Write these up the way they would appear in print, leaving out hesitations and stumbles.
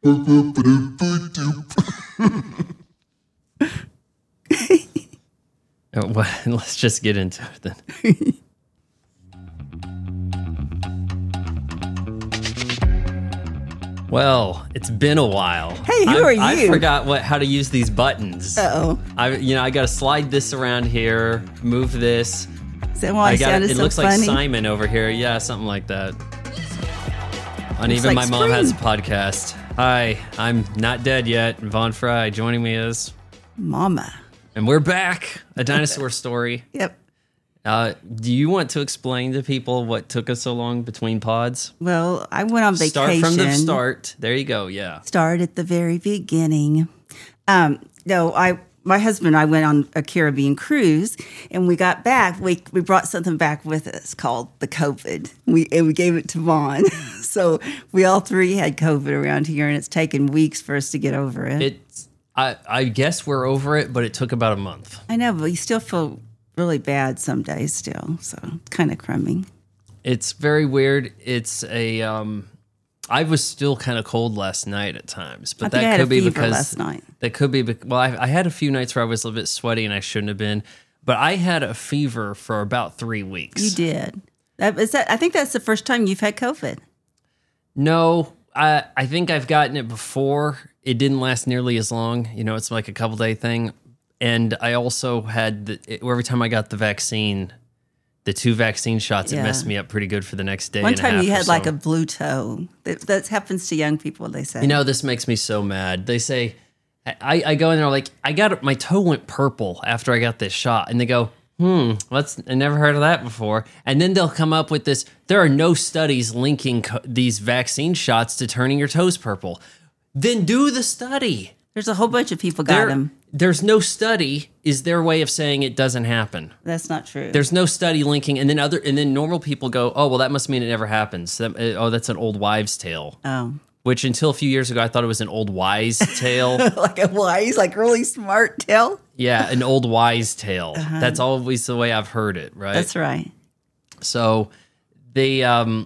Well, let's just get into it then. Well, it's been a while. Hey, who are you? I forgot how to use these buttons. Uh-oh. I got to slide this around here, move this. Is that why it looks funny? like Simon over here. Yeah, something like that. And Looks even like my mom has a spring. podcast. Hi, I'm not dead yet. Vaughn Fry joining me is, Mama. and we're back. A dinosaur story. Yep. Do you want to explain to people what took us so long between pods? Well, I went on vacation. Start from the start. There you go. Yeah. Start at the very beginning. My husband and I went on a Caribbean cruise, and we got back. We brought something back with us called the COVID. We gave it to Vaughn. So we all three had COVID around here, and it's taken weeks for us to get over it. I guess we're over it, but it took about a month. I know, but we still feel really bad some days still, so it's kind of crummy. It's very weird. It's I was still kind of cold last night at times, but I that could be fever because last night. That could be well. I had a few nights where I was a little bit sweaty and I shouldn't have been, but I had a fever for about 3 weeks. You did. I think that's the first time you've had COVID. No, I think I've gotten it before. It didn't last nearly as long. It's like a couple day thing. And I also had every time I got the vaccine, the 2 vaccine shots, it messed me up pretty good for the next day. One and a half time you or had so. like a blue toe. That happens to young people, they say. This makes me so mad. They say, I go in there like, my toe went purple after I got this shot. And they go, I never heard of that before. And then they'll come up with this, there are no studies linking these vaccine shots to turning your toes purple. Then do the study. There's a whole bunch of people got them. There's no study is their way of saying it doesn't happen. That's not true. There's no study linking, and then normal people go, oh, well, that must mean it never happens. That's an old wives' tale. Oh. Which until a few years ago, I thought it was an old wise tale. Like a wise, like really smart tale? Yeah, an old wise tale. That's always the way I've heard it, right? That's right. So they,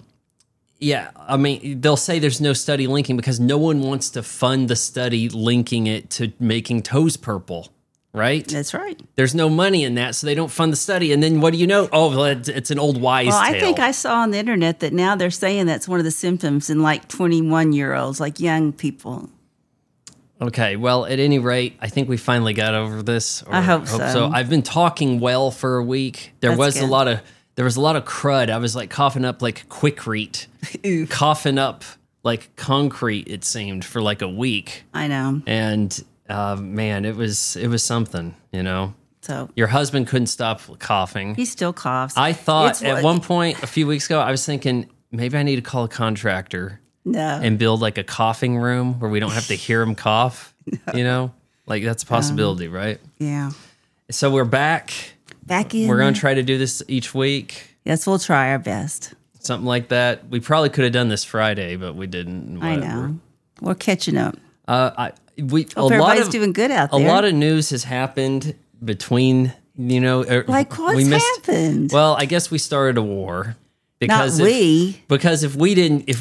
they'll say there's no study linking because no one wants to fund the study linking it to making toes purple, right? That's right. There's no money in that, so they don't fund the study. And then what do you know? Oh, well, it's an old wise tale. I think I saw on the internet that now they're saying that's one of the symptoms in like 21-year-olds, like young people. Okay, well, at any rate, I think we finally got over this. I hope so. I've been talking well for a week. There was a lot of crud. I was like coughing up like Quikrete, coughing up like concrete. It seemed for like a week. I know. And man, it was something. So Your husband couldn't stop coughing. he still coughs. I thought at one point a few weeks ago, I was thinking maybe I need to call a contractor. No. And build like a coughing room where we don't have to hear him cough. Like that's a possibility, right? Yeah. So we're back. Back in. We're going to try to do this each week. Yes, we'll try our best. Something like that. We probably could have done this Friday, but we didn't. I know. We're catching up. Hope everybody's doing good out there. A lot of news has happened between, Like what's happened? Well, I guess we started a war. Because if we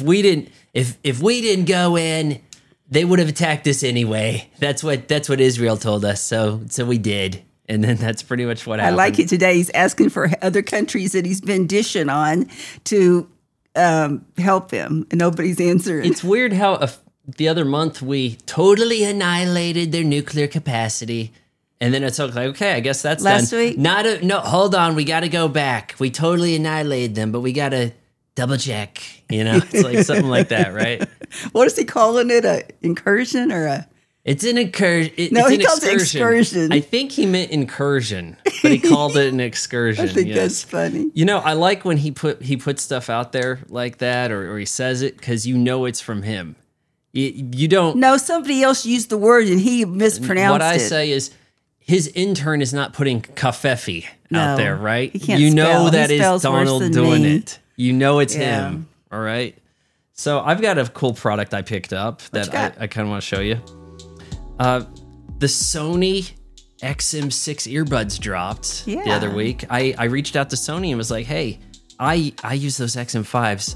didn't go in, they would have attacked us anyway. That's what Israel told us. So we did, and then that's pretty much what happened. I like it today. He's asking for other countries that he's been dishing on to help him, and nobody's answering. It's weird how the other month we totally annihilated their nuclear capacity. And then it's like, okay, I guess that's last done. week. No, hold on, we got to go back. We totally annihilated them, but we got to double check. It's like something like that, right? What is he calling it? A incursion or a? It's an incursion. No, he calls it excursion. I think he meant incursion, but he called it an excursion. I think that's funny. I like when he puts stuff out there like that, or he says it because it's from him. You don't. No, somebody else used the word and he mispronounced it. What I say is. His intern is not putting kafefi out there, right? He can't spell. That he is Donald doing me. it. It's him, all right? So I've got a cool product I picked up that I kind of want to show you. The Sony XM6 earbuds dropped the other week. I reached out to Sony and was like, hey, I use those XM5s.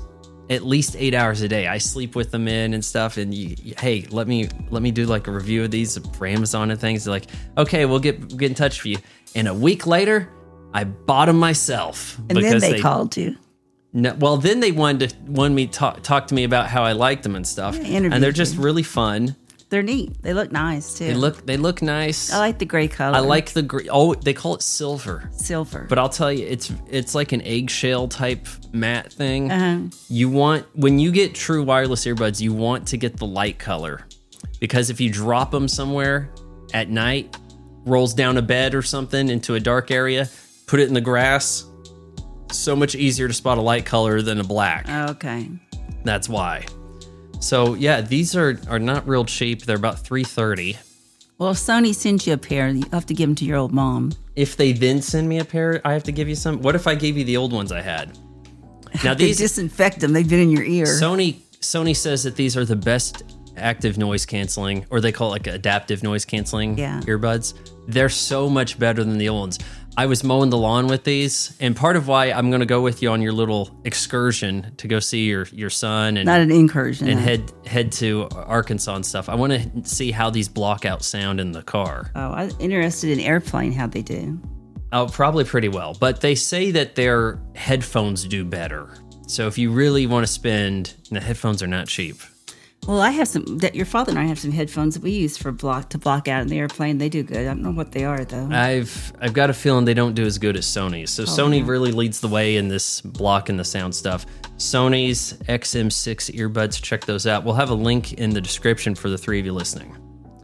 at least 8 hours a day. I sleep with them in and stuff. And hey, let me do like a review of these for Amazon and things. They're like, okay, we'll get in touch with you. And a week later, I bought them myself. And then they called you. No, well, then they wanted me to talk to me about how I liked them and stuff. Yeah, and they're just really fun. They're neat. They look nice too. They look nice. I like the gray color. I like the gray. Oh, they call it silver. Silver. But I'll tell you, it's like an eggshell type matte thing. Uh-huh. When you get true wireless earbuds, you want to get the light color, because if you drop them somewhere at night, rolls down a bed or something into a dark area, put it in the grass, so much easier to spot a light color than a black. Okay. That's why. So yeah, these are not real cheap. They're about $330. Well, if Sony sends you a pair, you have to give them to your old mom. If they then send me a pair, I have to give you some. What if I gave you the old ones I had? Now They these disinfect them. They've been in your ear. Sony says that these are the best active noise canceling, or they call it like adaptive noise canceling earbuds. They're so much better than the old ones. I was mowing the lawn with these, and part of why I'm going to go with you on your little excursion to go see your son, and not an incursion, and head to Arkansas and stuff. I want to see how these block out sound in the car. Oh, I'm interested in airplane, how they do. Oh, probably pretty well, but they say that their headphones do better. So if you really want to spend, the headphones are not cheap. Well, I have some. That your father and I have some headphones that we use to block out in the airplane. They do good. I don't know what they are though. I've got a feeling they don't do as good as Sony's. So Sony really leads the way in this blocking the sound stuff. Sony's XM6 earbuds, check those out. We'll have a link in the description for the three of you listening.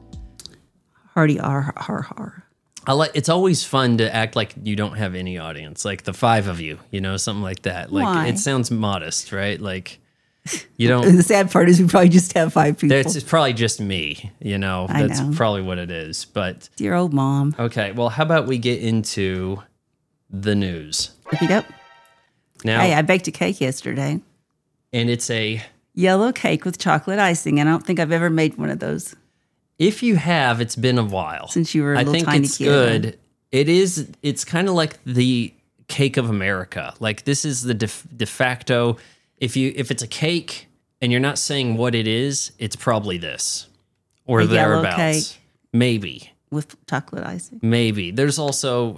Hardy har. It's always fun to act like you don't have any audience, like the five of you, something like that. Like Why? It sounds modest, right? Like you don't. And the sad part is we probably just have 5 people. It's probably just me, That's know. probably what it is. But Dear old mom. okay, well, how about we get into the news Yep. now? Hey, I baked a cake yesterday. And it's a. Yellow cake with chocolate icing. And I don't think I've ever made one of those. If you have, it's been a while Since you were a I little think tiny it's kid. good. It is. It's kind of like the cake of America. Like this is the de facto. If it's a cake and you're not saying what it is, it's probably this or A yellow thereabouts. cake. Maybe. With chocolate icing. Maybe. There's also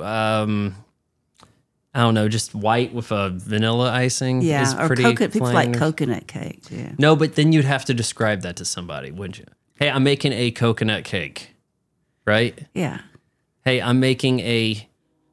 I don't know, just white with a vanilla icing. Yeah, is or pretty coconut. People like plain. coconut cake. Yeah. No, but then you'd have to describe that to somebody, wouldn't you? Hey, I'm making a coconut cake, right? Yeah. Hey, I'm making a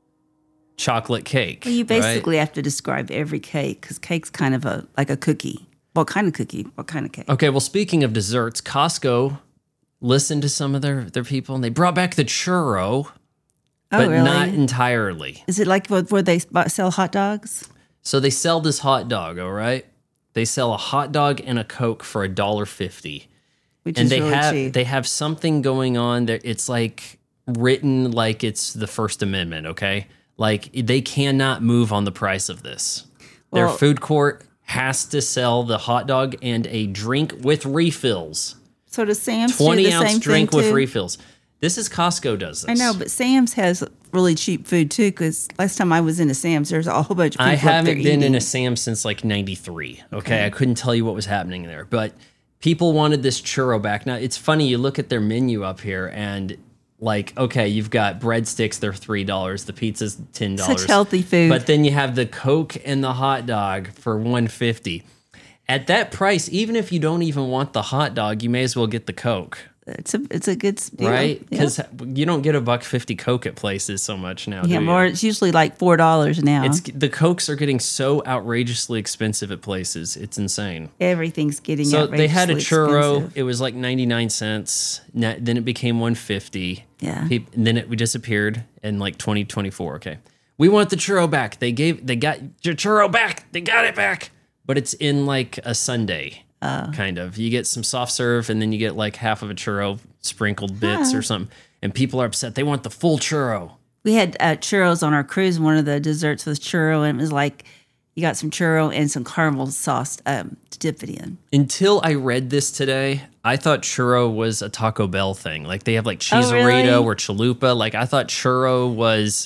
chocolate cake. Well, you right? basically have to describe every cake because cake's kind of like a cookie. What kind of cookie? What kind of cake? Okay, well, speaking of desserts, Costco listened to some of their people, and they brought back the churro, but really? not entirely. Is it like where they sell hot dogs? So they sell this hot dog, all right? They sell a hot dog and a Coke for $1.50. Which And is really cheap. they have something going on there. It's like written like it's the First Amendment, okay? Like they cannot move on the price of this. Their Well- food court has to sell the hot dog and a drink with refills. So does Sam's do the 20-ounce same drink thing with too? refills. This is Costco does this. I know, but Sam's has really cheap food too. Because last time I was in a Sam's, there's a whole bunch of people I up there haven't been in eating. a Sam's since like 93. Okay. I couldn't tell you what was happening there, but people wanted this churro back. Now it's funny. You look at their menu up here and like, okay, you've got breadsticks. They're $3. The pizza's $10. Such healthy food. But then you have the Coke and the hot dog for $1.50. At that price, even if you don't even want the hot dog, you may as well get the Coke. It's a good deal. Right? Yeah. Because you don't get $1.50 Coke at places so much now. Yeah, do you? more. It's usually like $4 now. The Cokes are getting so outrageously expensive at places. It's insane. Everything's getting So they had a outrageously churro. expensive. It was like 99 cents. Then it became 150. Yeah. And then it disappeared in like 2024. Okay. We want the churro back. They got your churro back. They got it back. But it's in like a sundae. Kind of. You get some soft serve and then you get like half of a churro, sprinkled bits or something. And people are upset. They want the full churro. We had churros on our cruise. One of the desserts was churro, and it was like you got some churro and some caramel sauce to dip it in. Until I read this today, I thought churro was a Taco Bell thing. Like they have like Oh, Cheeserito really? or Chalupa. Like I thought churro was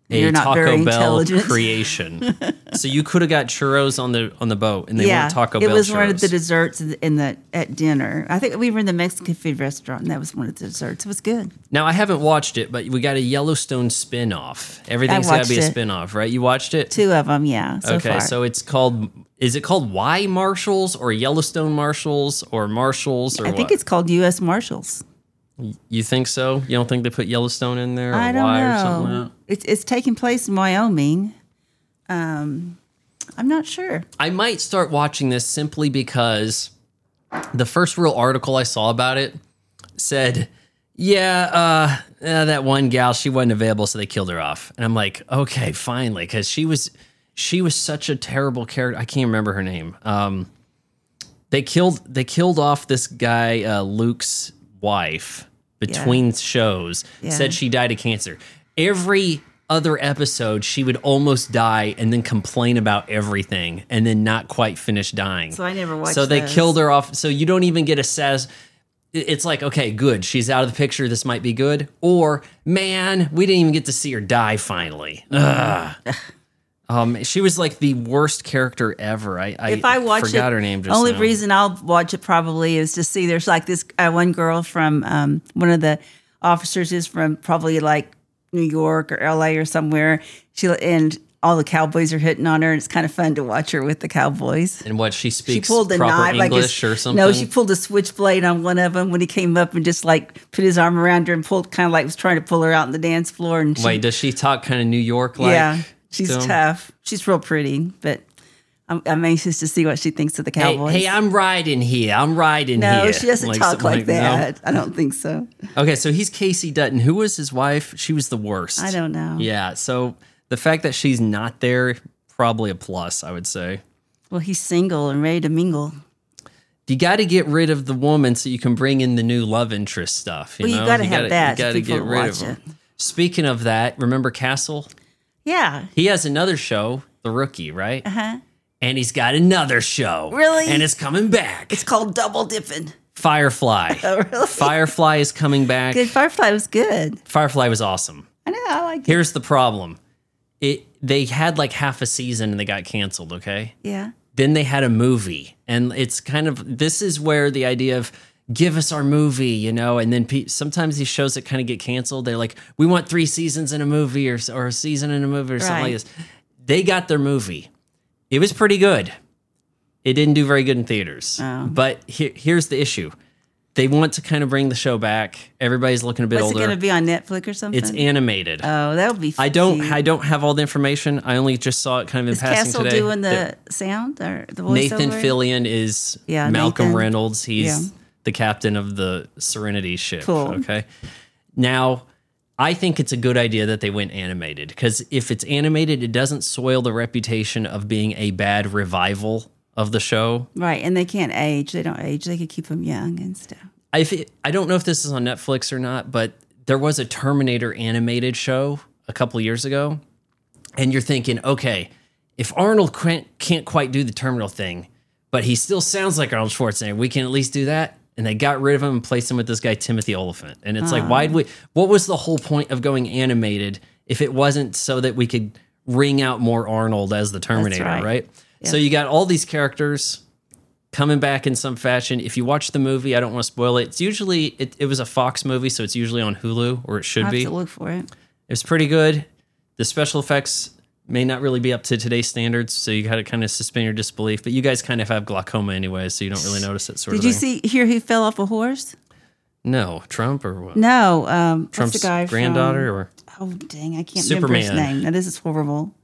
You're not Taco very Bell intelligent. creation. So you could have got churros on the boat, and they weren't Taco Bell it was churros. one of the desserts at dinner. I think we were in the Mexican food restaurant, and that was one of the desserts. It was good. Now, I haven't watched it, but we got a Yellowstone spin-off. Everything's got to be a watched it. spin-off, right? You watched it? 2 of them, yeah. So Okay, far. so is it called Y Marshals or Yellowstone Marshals or Marshals or I what? think it's called U.S. Marshals. You think so? You don't think they put Yellowstone in there or I don't Y or something know. like that? It's taking place in Wyoming. I'm not sure. I might start watching this simply because the first real article I saw about it said, that one gal, she wasn't available, so they killed her off. And I'm like, okay, finally, because she was such a terrible character. I can't remember her name. They killed off this guy, Luke's wife, between shows. Yeah. Said she died of cancer. Every other episode, she would almost die and then complain about everything and then not quite finish dying. So I never watched So they those. killed her off. So you don't even get a says. It's like, okay, good. She's out of the picture. This might be good. Or, man, we didn't even get to see her die finally. Ugh. She was like the worst character ever. If I watch forgot it, her name just only now. reason I'll watch it probably is to see there's like this one girl from one of the officers is from probably like New York or LA or somewhere. And all the cowboys are hitting on her, and it's kind of fun to watch her with the cowboys. And what, she She speaks pulled the proper knife, English or something? No, she pulled a switchblade on one of them when he came up and just like put his arm around her and pulled, kind of like was trying to pull her out on the dance floor. And she, Wait, does she talk kind of New York like? yeah, she's to him? tough. She's real pretty, but I'm anxious to see what she thinks of the cowboys. Hey, I'm riding here. I'm riding here. no, she doesn't talk something like no? that. I don't think so. Okay, so he's Casey Dutton. Who was his wife? She was the worst. I don't know. Yeah, so the fact that she's not there, probably a plus, I would say. Well, he's single and ready to mingle. You got to get rid of the woman so you can bring in the new love interest stuff. You Well, you know? gotta have that You so got to people get will rid of watch them. it. Speaking of that, remember Castle? Yeah. He has another show, The Rookie, right? Uh-huh. And he's got another show. Really? And it's coming back. It's called Double Dipping. Firefly. Oh, really? Firefly is coming back. Good. Firefly was good. Firefly was awesome. I know. I like it. Here's the problem. They had like half a season and they got canceled, okay? Yeah. Then they had a movie. And it's kind of, this is where the idea of give us our movie, you know, and then sometimes these shows that kind of get canceled, they're like, we want 3 seasons in a movie or a season in a movie or something like Right. this. They got their movie. It was pretty good. It didn't do very good in theaters. Oh. But here's the issue. They want to kind of bring the show back. Everybody's looking a bit What's it older. going to be on Netflix or something? It's animated. Oh, that would be. I don't cute. have all the information. I only just saw it kind of in Is passing Castle today. doing the sound or the voiceover? Nathan Fillion is Yeah, Malcolm Nathan. Reynolds. He's Yeah. the captain of the Serenity ship. Cool. Okay. Now, I think it's a good idea that they went animated because if it's animated, it doesn't soil the reputation of being a bad revival of the show. Right, and they can't age. They don't age. They could keep them young and stuff. I don't know if this is on Netflix or not, but there was a Terminator animated show a couple years ago. And you're thinking, okay, if Arnold can't quite do the Terminal thing, but he still sounds like Arnold Schwarzenegger, we can at least do that. And they got rid of him and placed him with this guy, Timothy Olyphant. And it's like, what was the whole point of going animated if it wasn't so that we could wring out more Arnold as the Terminator, right? Yeah. So you got all these characters coming back in some fashion. If you watch the movie, I don't want to spoil it. It's usually, it was a Fox movie, so it's usually on Hulu, or it should I have be. to look for it. It's pretty good. The special effects may not really be up to today's standards, so you got to kind of suspend your disbelief. But you guys kind of have glaucoma anyway, so you don't really notice it sort Did of you thing. hear who fell off a horse? No, Trump or what? No. What's Trump's the guy granddaughter from, or Oh, dang. I can't remember his Superman. name. Now, this is horrible.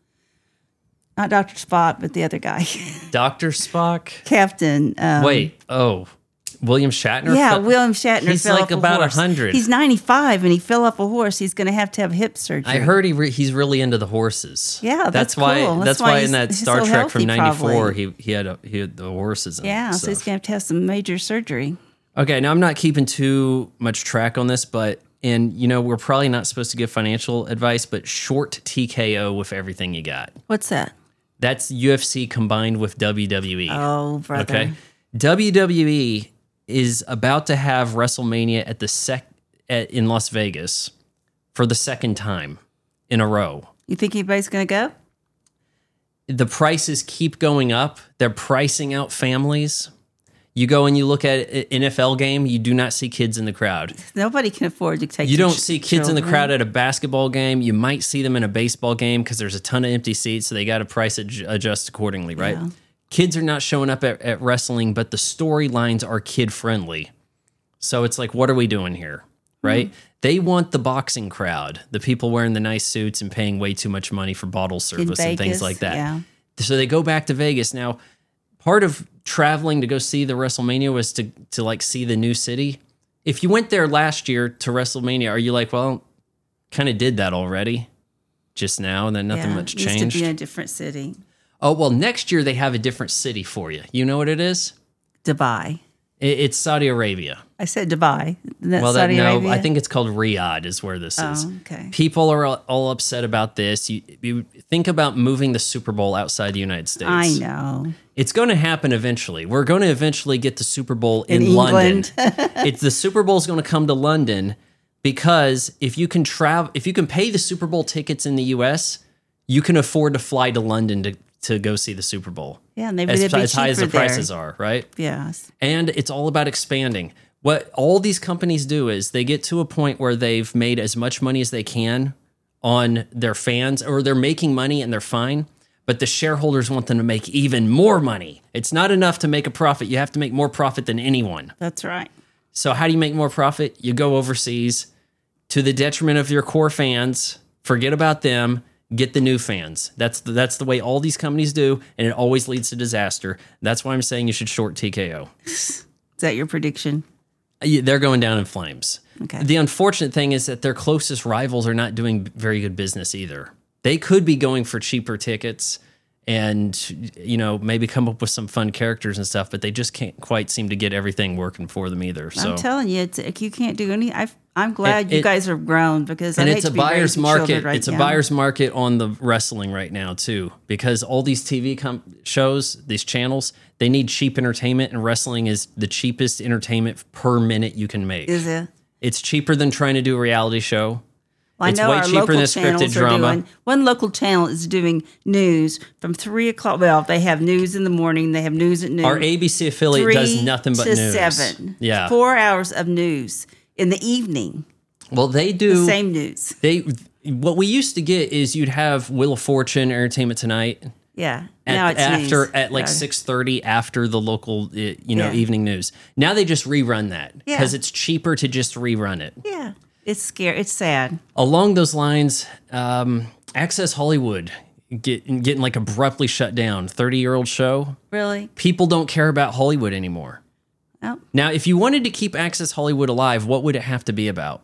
Not Dr. Spot, but the other guy. Dr. Spock? Captain. William Shatner? Yeah, fell- William Shatner He's fell like off a about horse. 100. He's 95 and he fell off a horse. He's going to have hip surgery. I heard he's really into the horses. Yeah, that's why. cool. That's That's why why in he's- that he's Star so Trek from healthy, '94 probably. he had the horses. In it Yeah, and so he's stuff. going to have some major surgery. Okay, now I'm not keeping too much track on this, but we're probably not supposed to give financial advice, but short TKO with everything you got. What's that? That's UFC combined with WWE. Oh, brother. Okay, WWE is about to have WrestleMania in Las Vegas for the second time in a row. You think anybody's going to go? The prices keep going up. They're pricing out families. You go and you look at an NFL game, you do not see kids in the crowd. Nobody can afford to take. You don't see kids in the crowd at a basketball game. You might see them in a baseball game because there's a ton of empty seats, so they got to price adjust accordingly, right? Yeah. Kids are not showing up at wrestling, but the storylines are kid friendly. So it's like, what are we doing here, right? They want the boxing crowd, the people wearing the nice suits and paying way too much money for bottle service and things like that. Yeah. So they go back to Vegas. Now, part of traveling to go see the WrestleMania was to like see the new city. If you went there last year to WrestleMania, are you like, well, kind of did that already just now and then nothing much changed? It used to be in a different city. Oh, well, next year they have a different city for you. You know what it is? Dubai. It's Saudi Arabia. I said Dubai. Saudi Arabia? I think it's called Riyadh is where this is. Okay. People are all upset about this. You think about moving the Super Bowl outside the United States. I know. It's going to happen eventually. We're going to eventually get the Super Bowl in London. It's the Super Bowl is going to come to London because if you can pay the Super Bowl tickets in the US, you can afford to fly to London to go see the Super Bowl. Yeah, maybe as they'd be high as the cheaper there. prices are, right? Yes. And it's all about expanding. What all these companies do is they get to a point where they've made as much money as they can on their fans, or they're making money and they're fine, but the shareholders want them to make even more money. It's not enough to make a profit. You have to make more profit than anyone. That's right. So how do you make more profit? You go overseas to the detriment of your core fans. Forget about them. Get the new fans. That's the way all these companies do, and it always leads to disaster. That's why I'm saying you should short TKO. Is that your prediction? They're going down in flames. Okay. The unfortunate thing is that their closest rivals are not doing very good business either. They could be going for cheaper tickets and, maybe come up with some fun characters and stuff, but they just can't quite seem to get everything working for them either. So I'm telling you, you can't do any. I'm glad you guys have grown because I hate it's to a be buyer's raising market. children right It's a now. buyer's market on the wrestling right now too, because all these TV shows, these channels, they need cheap entertainment, and wrestling is the cheapest entertainment per minute you can make. Is it? It's cheaper than trying to do a reality show. Well, It's I know way our cheaper local than scripted channels are drama. doing. One local channel is doing news from 3:00. Well, they have news in the morning. They have news at noon. Our ABC affiliate does nothing but 3 news. to 7. Yeah. 4 hours of news in the evening. Well, they do. Same news. What we used to get is you'd have Wheel of Fortune, Entertainment Tonight. Yeah. Now it's after news. at like 6:30 after the local evening news. Now they just rerun that because it's cheaper to just rerun it. Yeah. It's scary. It's sad. Along those lines, Access Hollywood getting like abruptly shut down. 30-year-old show. Really? People don't care about Hollywood anymore. Oh. Now, if you wanted to keep Access Hollywood alive, what would it have to be about?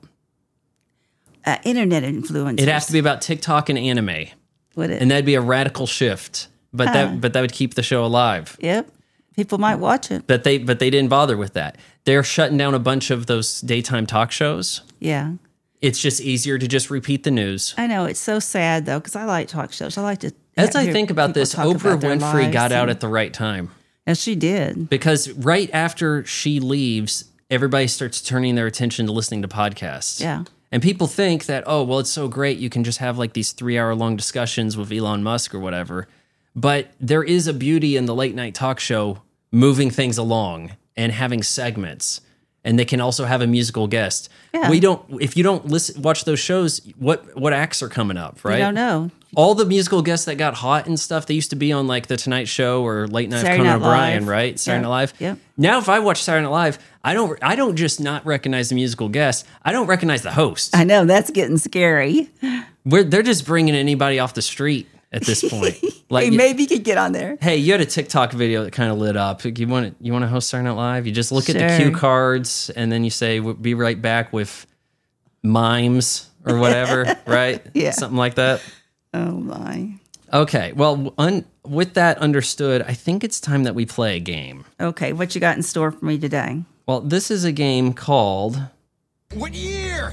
Internet influencers. It'd have to be about TikTok and anime. Would it? And that'd be a radical shift. But that would keep the show alive. Yep. People might watch it. But they didn't bother with that. They're shutting down a bunch of those daytime talk shows. Yeah. It's just easier to just repeat the news. I know. It's so sad, though, because I like talk shows. I like to. As I hear think about people this, talk Oprah about their Winfrey lives got out and- at the right time. Yes, she did. Because right after she leaves, everybody starts turning their attention to listening to podcasts. Yeah. And people think that, oh, well, it's so great. You can just have like these 3-hour-long discussions with Elon Musk or whatever. But there is a beauty in the late night talk show moving things along and having segments. And they can also have a musical guest. Yeah. If you don't watch those shows, what acts are coming up, right? I don't know. All the musical guests that got hot and stuff, they used to be on like The Tonight Show or Late Night with Saturday Conan Night O'Brien, Live. right? Saturday Night Live. Yep. Now, if I watch Saturday Night Live, I don't just not recognize the musical guest. I don't recognize the host. I know that's getting scary. They're just bringing anybody off the street at this point. Like, Hey, maybe you could get on there. hey, you had a TikTok video that kind of lit up. You want to host Saturday Night Live? You just look at the Sure. cue cards and then you say, "We'll be right back with mimes or whatever," right? Yeah. Something like that. Oh my. Okay, well, with that understood, I think it's time that we play a game. Okay, what you got in store for me today? Well, this is a game called... What year?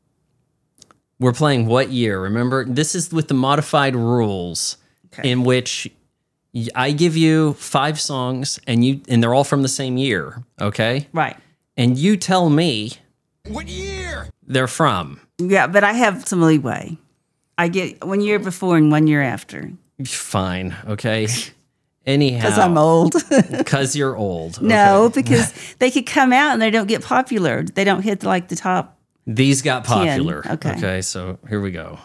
We're playing What Year. Remember, this is with the modified rules Okay. in which I give you 5 songs and they're all from the same year, okay? Right. And you tell me What year? they're from. Yeah, but I have some leeway. I get 1 year before and 1 year after. Fine. Okay. Anyhow. Because I'm old. Because you're old. No, Okay. because they could come out and they don't get popular. They don't hit like the top. These got popular. 10. Okay. Okay, so here we go.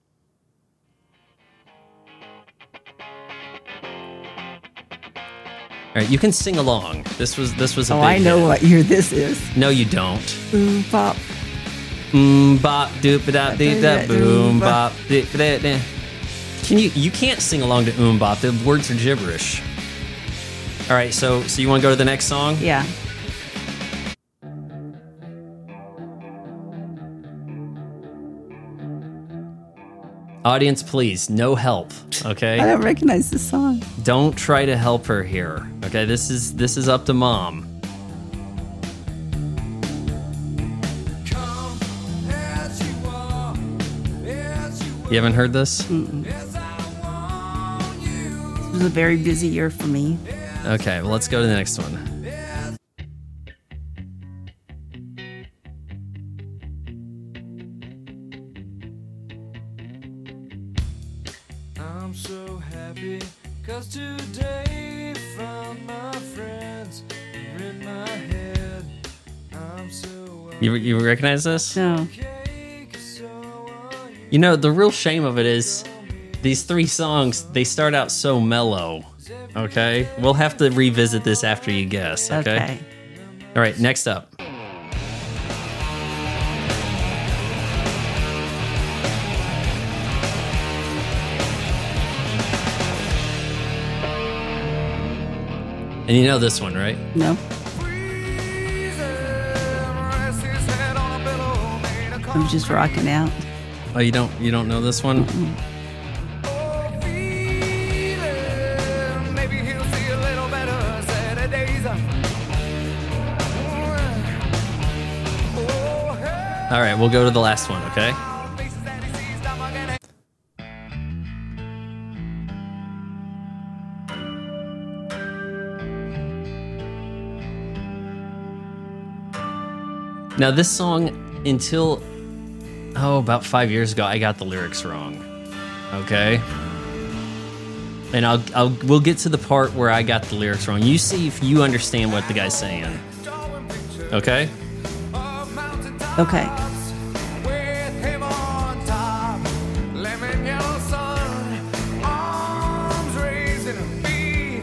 All right, you can sing along. This was a Oh, big I know hit. what year this is. No, you don't. Boom, bop. Bop doop da doop da boom bop doop da da. Can you can't sing along to bop. The words are gibberish. All right, so you want to go to the next song? Yeah. Audience, please, no help. I Okay, don't recognize this song. don't try to help her here. Okay, this is up to mom. Come as you are, as you You haven't heard this? as I want you. It was a very busy year for me. Okay, well, let's go to the next one. I'm so happy, cause today found my friends are in my head. I'm so You recognize this? No. okay, 'cause so are you. You know, the real shame of it is these three songs, they start out so mellow. Okay? We'll have to revisit this after you guess. Okay? Okay. All right, next up. And you know this one, right? No. I'm just rocking out. Oh, you don't know this one? Maybe he'll see a little better Saturdays. All right, we'll go to the last one, okay? Now, this song, until about 5 years ago, I got the lyrics wrong. Okay, and we'll get to the part where I got the lyrics wrong. You see if you understand what the guy's saying. Okay. Okay. With him on top, lemon yellow sun, arms raising a beam,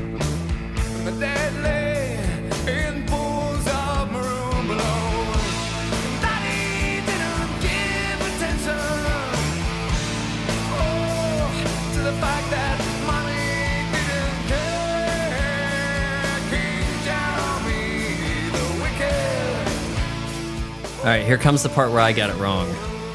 deadly in pools of maroon below. Daddy didn't give attention, to the fact that mommy didn't care. King Jeremy the wicked. All right, here comes the part where I got it wrong.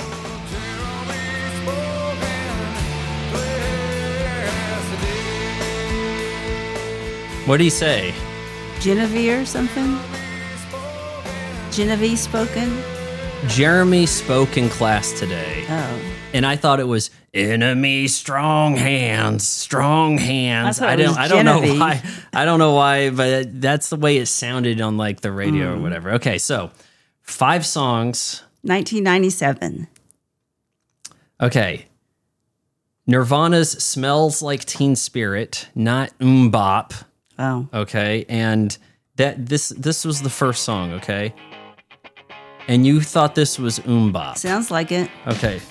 What do you say? Genevieve or something? Genevieve spoken? Jeremy spoke in class today, Oh. and I thought it was enemy strong hands, strong hands. I thought it was I don't know Genevieve. why. I don't know why, but that's the way it sounded on like the radio or whatever. Okay, so 5 songs. 1997. Okay. Nirvana's "Smells Like Teen Spirit," not Bop. Oh. Okay, and this was the first song. Okay, and you thought this was Bop. Sounds like it. Okay.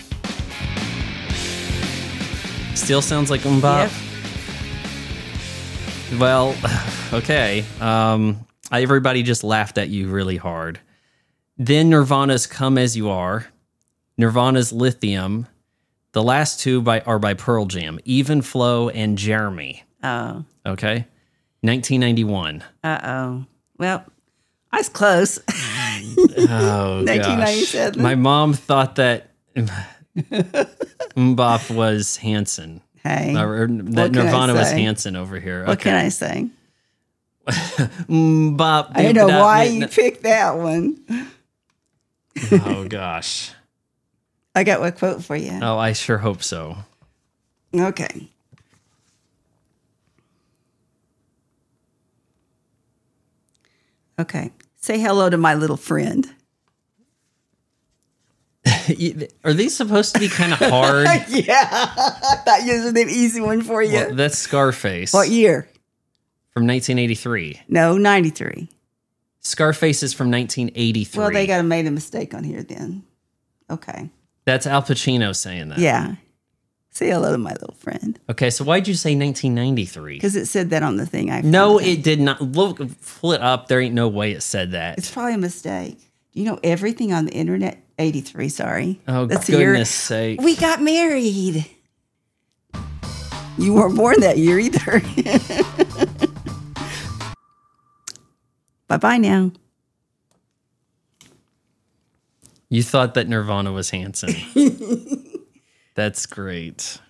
Still sounds like Bop. Yep. Well, okay. Everybody just laughed at you really hard. Then Nirvana's "Come As You Are," Nirvana's "Lithium." The last two are by Pearl Jam, Even Flow and Jeremy. Oh. Okay, 1991. Uh-oh. Well, I was close. Oh, 1997. gosh. My mom thought that Bop was Hanson. Hey. Or that can I Nirvana was say? Hanson over here. What can Okay. I say? Bop. I don't know why you picked that one. Oh, gosh. I got a quote for you. Oh, I sure hope so. Okay. Okay. Say hello to my little friend. Are these supposed to be kind of hard? Yeah, I thought you was an easy one for you. Well, that's Scarface. What year? From 1983. No, 93. Scarface is from 1983. Well, they got to made a mistake on here then. Okay. That's Al Pacino saying that. Yeah. Say hello to my little friend. Okay, so why'd you say 1993? Because it said that on the thing. No, it did not. Look, pull it up. There ain't no way it said that. It's probably a mistake. You know everything on the internet? 83, sorry. Oh, That's the year goodness sake. we got married. You weren't born that year either. Bye-bye now. You thought that Nirvana was Hanson. That's great.